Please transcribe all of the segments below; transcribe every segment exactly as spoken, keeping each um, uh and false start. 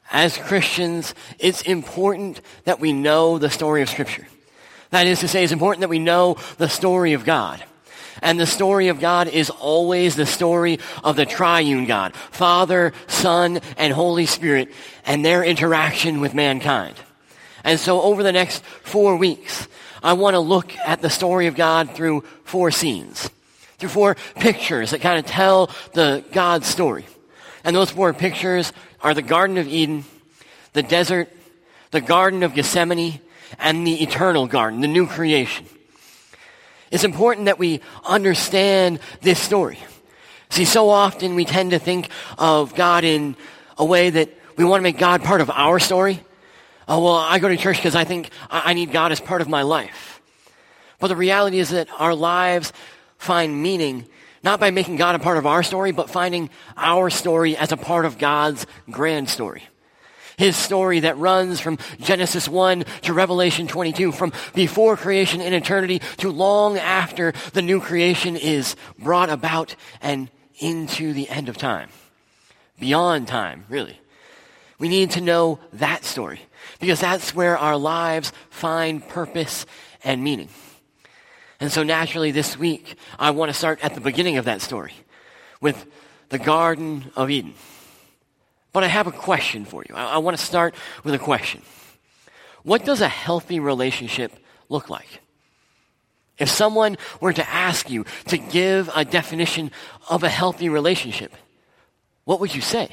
As Christians, it's important that we know the story of Scripture. That is to say, it's important that we know the story of God. And the story of God is always the story of the triune God, Father, Son, and Holy Spirit, and their interaction with mankind. And so over the next four weeks, I want to look at the story of God through four scenes, through four pictures that kind of tell the God story. And those four pictures are the Garden of Eden, the desert, the Garden of Gethsemane, and the eternal garden, the new creation. It's important that we understand this story. See, so often we tend to think of God in a way that we want to make God part of our story. Oh, well, I go to church because I think I need God as part of my life. But the reality is that our lives find meaning not by making God a part of our story, but finding our story as a part of God's grand story. His story that runs from Genesis one to Revelation twenty-two, from before creation in eternity to long after the new creation is brought about and into the end of time. Beyond time, really. We need to know that story because that's where our lives find purpose and meaning. And so naturally this week, I want to start at the beginning of that story with the Garden of Eden. But I have a question for you. I, I want to start with a question. What does a healthy relationship look like? If someone were to ask you to give a definition of a healthy relationship, what would you say?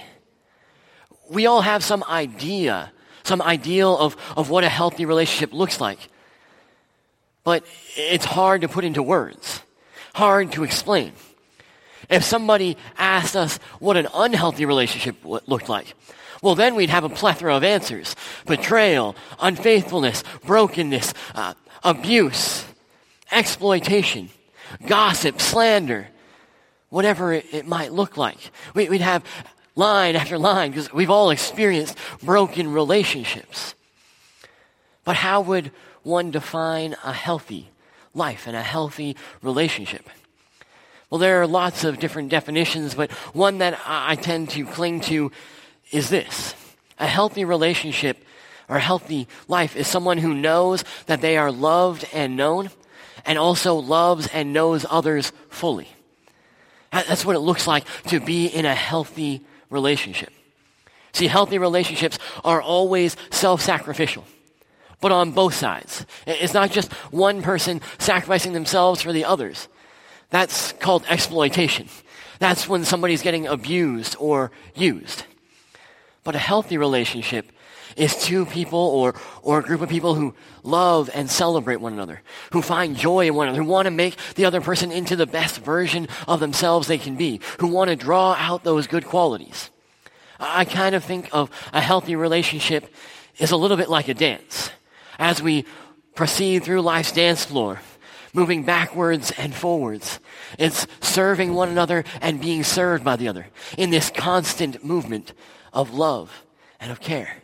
We all have some idea, some ideal of, of what a healthy relationship looks like. But it's hard to put into words, hard to explain. If somebody asked us what an unhealthy relationship w- looked like, well, then we'd have a plethora of answers. Betrayal, unfaithfulness, brokenness, uh, abuse, exploitation, gossip, slander, whatever it, it might look like. We, we'd have line after line because we've all experienced broken relationships. But how would one define a healthy life and a healthy relationship? Well, there are lots of different definitions, but one that I tend to cling to is this. A healthy relationship or a healthy life is someone who knows that they are loved and known and also loves and knows others fully. That's what it looks like to be in a healthy relationship. See, healthy relationships are always self-sacrificial, but on both sides. It's not just one person sacrificing themselves for the others. That's called exploitation. That's when somebody's getting abused or used. But a healthy relationship is two people or, or a group of people who love and celebrate one another, who find joy in one another, who want to make the other person into the best version of themselves they can be, who want to draw out those good qualities. I kind of think of a healthy relationship as a little bit like a dance. As we proceed through life's dance floor, moving backwards and forwards, it's serving one another and being served by the other in this constant movement of love and of care.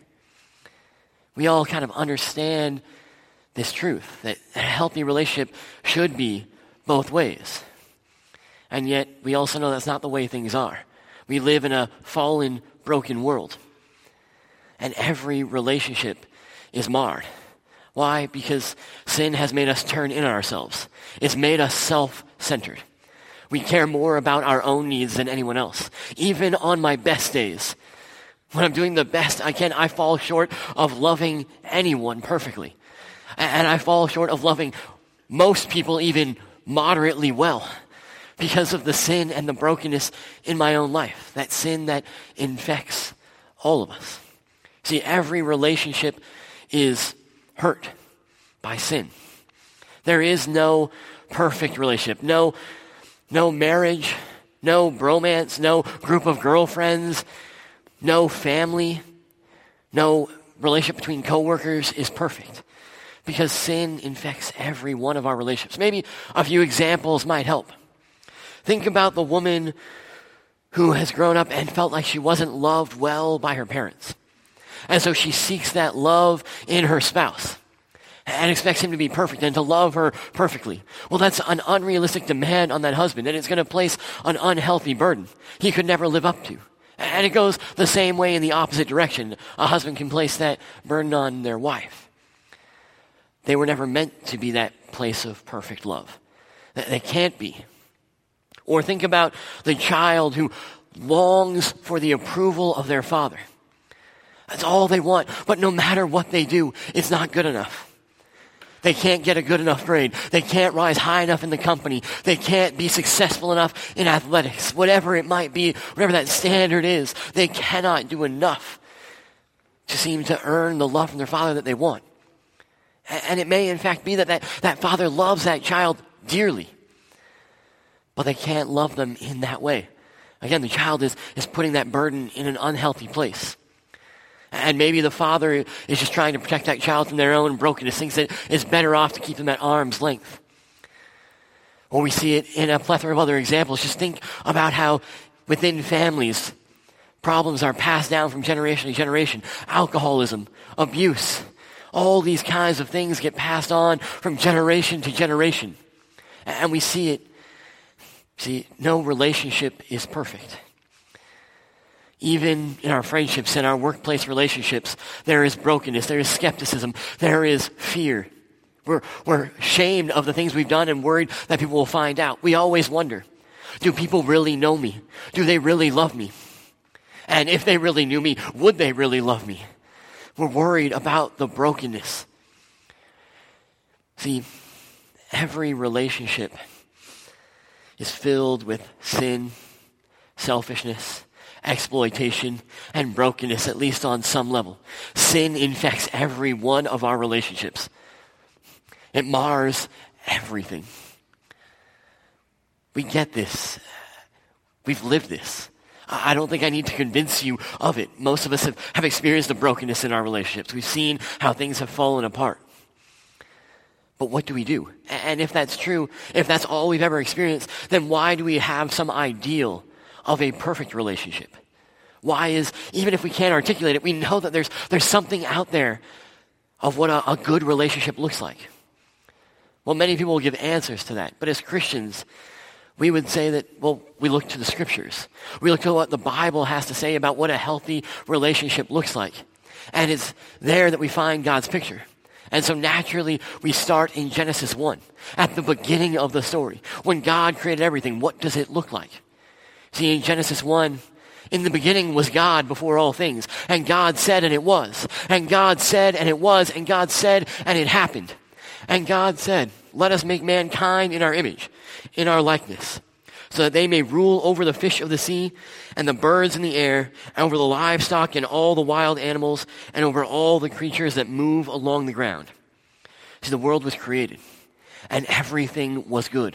We all kind of understand this truth, that a healthy relationship should be both ways. And yet, we also know that's not the way things are. We live in a fallen, broken world. And every relationship is marred. Why? Because sin has made us turn in on ourselves. It's made us self-centered. We care more about our own needs than anyone else. Even on my best days, when I'm doing the best I can, I fall short of loving anyone perfectly. And I fall short of loving most people even moderately well because of the sin and the brokenness in my own life, that sin that infects all of us. See, every relationship is hurt by sin. There is no perfect relationship, no, no marriage, no bromance, no group of girlfriends, no family, no relationship between coworkers is perfect because sin infects every one of our relationships. Maybe a few examples might help. Think about the woman who has grown up and felt like she wasn't loved well by her parents. And so she seeks that love in her spouse and expects him to be perfect and to love her perfectly. Well, that's an unrealistic demand on that husband, and it's going to place an unhealthy burden he could never live up to. And it goes the same way in the opposite direction. A husband can place that burden on their wife. They were never meant to be that place of perfect love. They can't be. Or think about the child who longs for the approval of their father. That's all they want. But no matter what they do, it's not good enough. They can't get a good enough grade. They can't rise high enough in the company. They can't be successful enough in athletics. Whatever it might be, whatever that standard is, they cannot do enough to seem to earn the love from their father that they want. And it may in fact be that that, that father loves that child dearly, but they can't love them in that way. Again, the child is, is putting that burden in an unhealthy place. And maybe the father is just trying to protect that child from their own brokenness, thinks that it's better off to keep them at arm's length. Or we see it in a plethora of other examples. Just think about how within families, problems are passed down from generation to generation. Alcoholism, abuse, all these kinds of things get passed on from generation to generation. And we see it. See, no relationship is perfect. Even in our friendships and our workplace relationships, there is brokenness, there is skepticism, there is fear. We're, we're ashamed of the things we've done and worried that people will find out. We always wonder, do people really know me? Do they really love me? And if they really knew me, would they really love me? We're worried about the brokenness. See, every relationship is filled with sin, selfishness, exploitation, and brokenness, at least on some level. Sin infects every one of our relationships. It mars everything. We get this. We've lived this. I don't think I need to convince you of it. Most of us have, have experienced the brokenness in our relationships. We've seen how things have fallen apart. But what do we do? And if that's true, if that's all we've ever experienced, then why do we have some ideal of a perfect relationship? Why is, even if we can't articulate it, we know that there's there's something out there of what a, a good relationship looks like. Well, many people will give answers to that. But as Christians, we would say that, well, we look to the scriptures. We look to what the Bible has to say about what a healthy relationship looks like. And it's there that we find God's picture. And so naturally, we start in Genesis one, at the beginning of the story. When God created everything, what does it look like? See, in Genesis one, in the beginning was God before all things. And God said, and it was. And God said, and it was. And God said, and it happened. And God said, let us make mankind in our image, in our likeness, so that they may rule over the fish of the sea and the birds in the air, and over the livestock and all the wild animals, and over all the creatures that move along the ground. See, the world was created, and everything was good.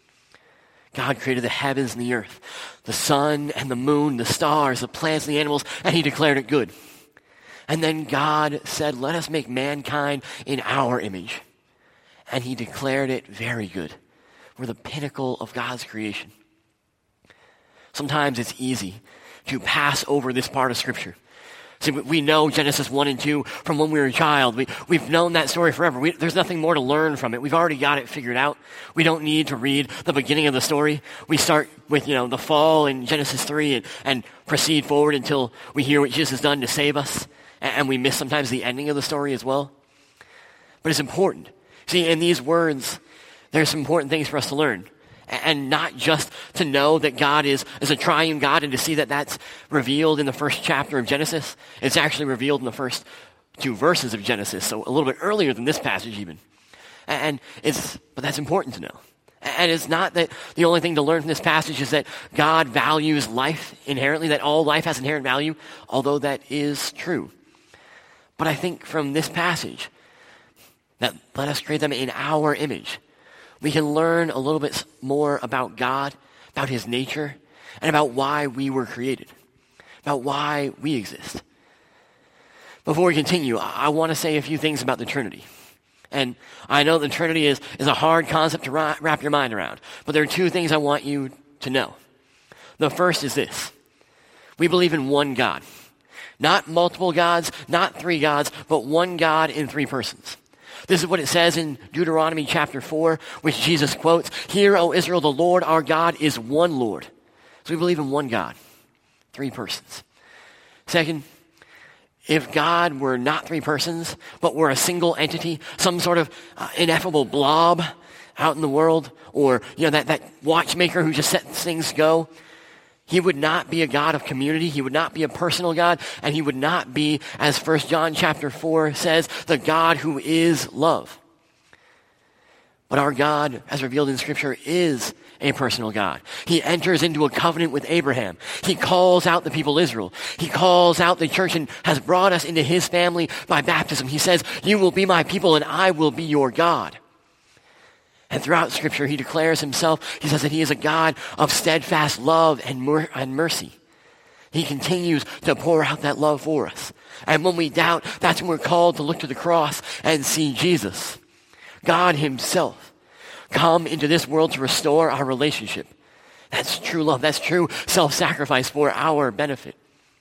God created the heavens and the earth, the sun and the moon, the stars, the plants and the animals, and he declared it good. And then God said, let us make mankind in our image. And he declared it very good. We're the pinnacle of God's creation. Sometimes it's easy to pass over this part of Scripture. See, we know Genesis one and two from when we were a child. We, we've known that story forever. We, there's nothing more to learn from it. We've already got it figured out. We don't need to read the beginning of the story. We start with, you know, the fall in Genesis three and, and proceed forward until we hear what Jesus has done to save us. And, and we miss sometimes the ending of the story as well. But it's important. See, in these words, there's some important things for us to learn. And not just to know that God is, is a triune God and to see that that's revealed in the first chapter of Genesis. It's actually revealed in the first two verses of Genesis, so a little bit earlier than this passage even. And it's, but that's important to know. And it's not that the only thing to learn from this passage is that God values life inherently, that all life has inherent value, although that is true. But I think from this passage, that let us create them in our image, we can learn a little bit more about God, about his nature, and about why we were created, about why we exist. Before we continue, I want to say a few things about the Trinity. And I know the Trinity is, is a hard concept to ra- wrap your mind around, but there are two things I want you to know. The first is this. We believe in one God. Not multiple gods, not three gods, but one God in three persons. This is what it says in Deuteronomy chapter four, which Jesus quotes, "Hear, O Israel, the Lord our God is one Lord." So we believe in one God. three persons. Second, if God were not three persons, but were a single entity, some sort of uh, ineffable blob out in the world, or you know that, that watchmaker who just sets things go, he would not be a God of community. He would not be a personal God, and he would not be, as First John chapter four says, the God who is love. But our God, as revealed in Scripture, is a personal God. He enters into a covenant with Abraham. He calls out the people of Israel. He calls out the church and has brought us into his family by baptism. He says, you will be my people and I will be your God. And throughout Scripture, he declares himself, he says that he is a God of steadfast love and, mer- and mercy. He continues to pour out that love for us. And when we doubt, that's when we're called to look to the cross and see Jesus, God himself, come into this world to restore our relationship. That's true love. That's true self-sacrifice for our benefit.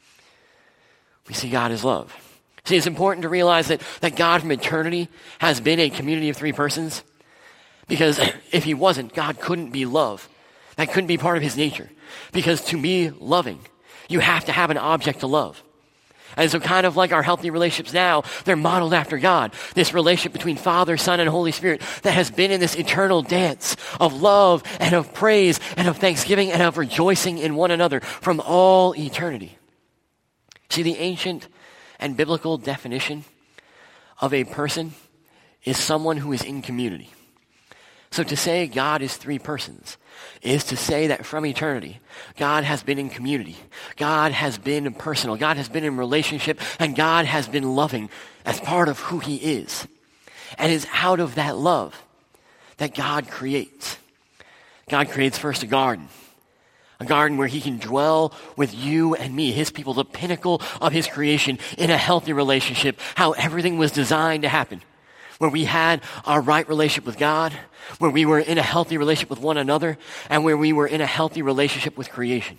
We see God as love. See, it's important to realize that, that God from eternity has been a community of three persons, because if he wasn't, God couldn't be love. That couldn't be part of his nature. Because to be loving, you have to have an object to love. And so kind of like our healthy relationships now, they're modeled after God. This relationship between Father, Son, and Holy Spirit that has been in this eternal dance of love and of praise and of thanksgiving and of rejoicing in one another from all eternity. See, the ancient and biblical definition of a person is someone who is in community. So to say God is three persons is to say that from eternity, God has been in community. God has been personal. God has been in relationship. And God has been loving as part of who he is. And it's out of that love that God creates. God creates first a garden. A garden where he can dwell with you and me, his people, the pinnacle of his creation in a healthy relationship, how everything was designed to happen. Where we had our right relationship with God, where we were in a healthy relationship with one another, and where we were in a healthy relationship with creation.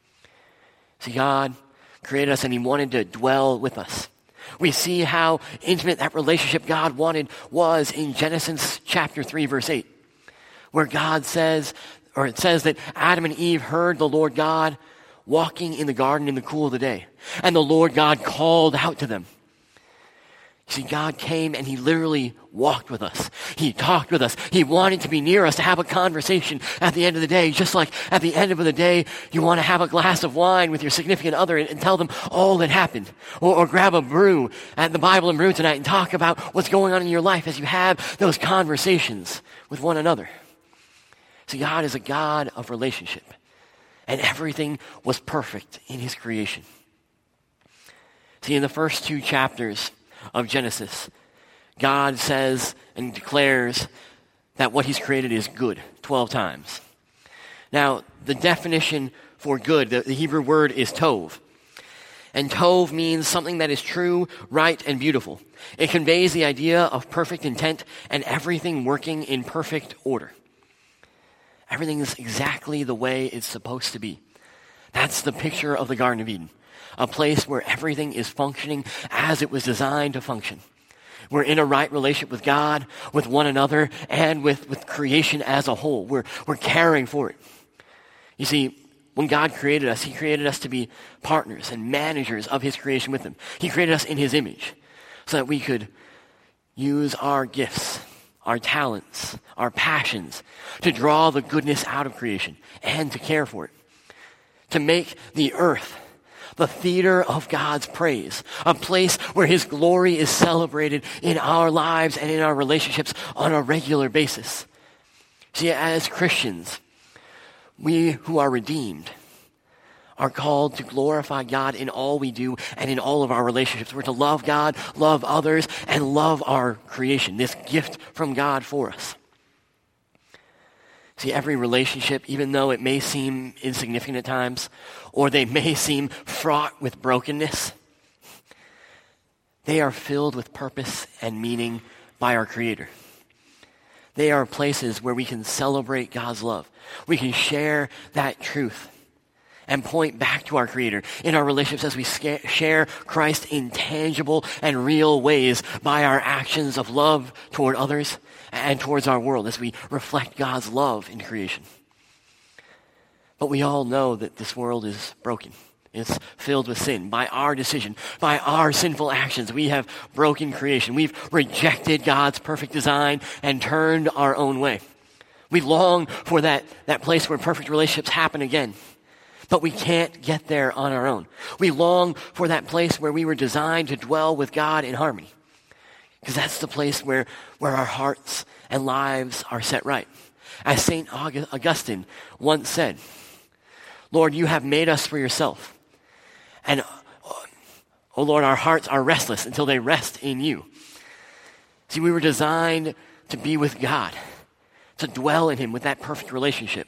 See, God created us and he wanted to dwell with us. We see how intimate that relationship God wanted was in Genesis chapter three, verse eight, where God says, or it says that Adam and Eve heard the Lord God walking in the garden in the cool of the day, and the Lord God called out to them. See, God came and he literally walked with us. He talked with us. He wanted to be near us, to have a conversation at the end of the day. Just like at the end of the day, you want to have a glass of wine with your significant other and, and tell them all that happened. Or, or grab a brew at the Bible and Brew tonight and talk about what's going on in your life as you have those conversations with one another. See, God is a God of relationship. And everything was perfect in his creation. See, in the first two chapters of Genesis, God says and declares that what he's created is good twelve times. Now, the definition for good, the, the Hebrew word is tov. And tov means something that is true, right, and beautiful. It conveys the idea of perfect intent and everything working in perfect order. Everything is exactly the way it's supposed to be. That's the picture of the Garden of Eden. A place where everything is functioning as it was designed to function. We're in a right relationship with God, with one another, and with, with creation as a whole. We're, we're caring for it. You see, when God created us, he created us to be partners and managers of his creation with him. He created us in his image so that we could use our gifts, our talents, our passions to draw the goodness out of creation and to care for it. To make the earth the theater of God's praise, a place where his glory is celebrated in our lives and in our relationships on a regular basis. See, as Christians, we who are redeemed are called to glorify God in all we do and in all of our relationships. We're to love God, love others, and love our creation, this gift from God for us. See, every relationship, even though it may seem insignificant at times, or they may seem fraught with brokenness, they are filled with purpose and meaning by our Creator. They are places where we can celebrate God's love. We can share that truth and point back to our Creator in our relationships as we sca- share Christ in tangible and real ways by our actions of love toward others and towards our world as we reflect God's love in creation. But we all know that this world is broken. It's filled with sin. By our decision, by our sinful actions, we have broken creation. We've rejected God's perfect design and turned our own way. We long for that, that place where perfect relationships happen again. But we can't get there on our own. We long for that place where we were designed to dwell with God in harmony. Because that's the place where, where our hearts and lives are set right. As Saint Augustine once said, Lord, you have made us for yourself. And, oh Lord, our hearts are restless until they rest in you. See, we were designed to be with God, to dwell in him with that perfect relationship.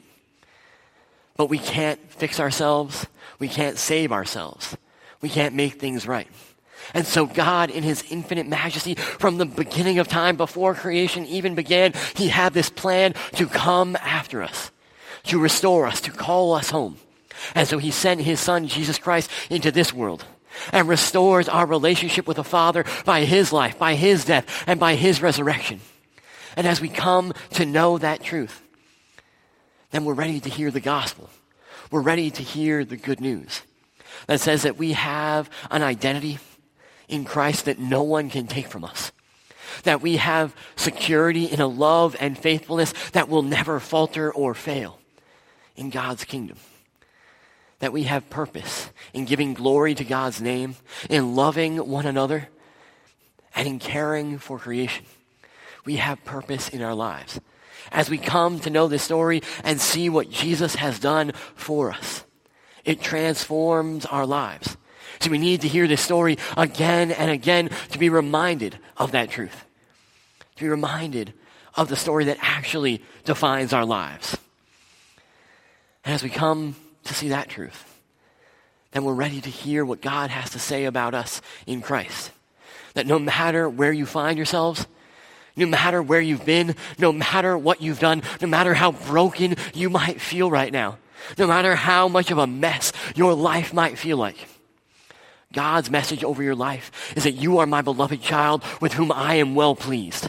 But we can't fix ourselves. We can't save ourselves. We can't make things right. And so God, in his infinite majesty, from the beginning of time, before creation even began, he had this plan to come after us, to restore us, to call us home. And so he sent his son, Jesus Christ, into this world and restores our relationship with the Father by his life, by his death, and by his resurrection. And as we come to know that truth, then we're ready to hear the gospel. We're ready to hear the good news that says that we have an identity in Christ that no one can take from us. That we have security in a love and faithfulness that will never falter or fail in God's kingdom. That we have purpose in giving glory to God's name, in loving one another, and in caring for creation. We have purpose in our lives. As we come to know this story and see what Jesus has done for us, it transforms our lives. So we need to hear this story again and again to be reminded of that truth. To be reminded of the story that actually defines our lives. And as we come to see that truth, then we're ready to hear what God has to say about us in Christ. That no matter where you find yourselves, no matter where you've been, no matter what you've done, no matter how broken you might feel right now, no matter how much of a mess your life might feel like, God's message over your life is that you are my beloved child with whom I am well pleased.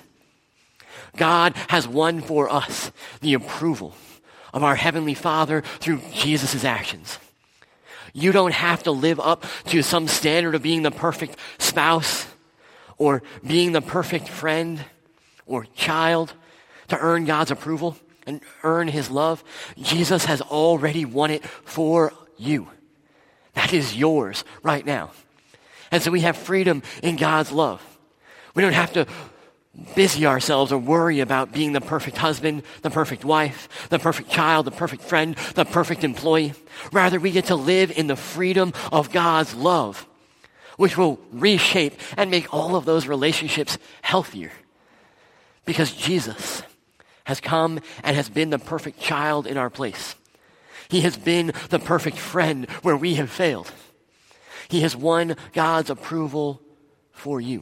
God has won for us the approval of our Heavenly Father through Jesus' actions. You don't have to live up to some standard of being the perfect spouse or being the perfect friend or child to earn God's approval and earn his love. Jesus has already won it for you. That is yours right now. And so we have freedom in God's love. We don't have to busy ourselves or worry about being the perfect husband, the perfect wife, the perfect child, the perfect friend, the perfect employee. Rather, we get to live in the freedom of God's love, which will reshape and make all of those relationships healthier. Because Jesus has come and has been the perfect child in our place. He has been the perfect friend where we have failed. He has won God's approval for you.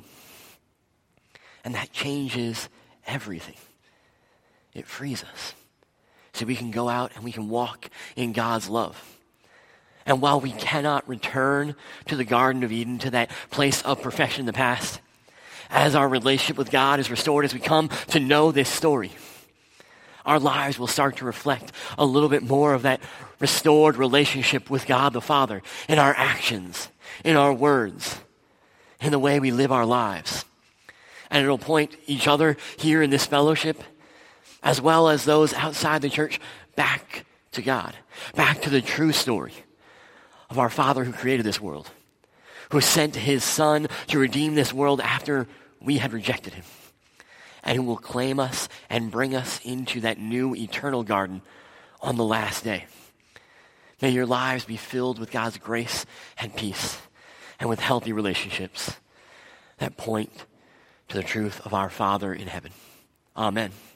And that changes everything. It frees us. So we can go out and we can walk in God's love. And while we cannot return to the Garden of Eden, to that place of perfection in the past, as our relationship with God is restored, as we come to know this story, our lives will start to reflect a little bit more of that restored relationship with God the Father in our actions, in our words, in the way we live our lives. And it'll point each other here in this fellowship, as well as those outside the church, back to God, back to the true story of our Father who created this world, who sent his Son to redeem this world after we had rejected him, and who will claim us and bring us into that new eternal garden on the last day. May your lives be filled with God's grace and peace, and with healthy relationships that point to the truth of our Father in heaven. Amen.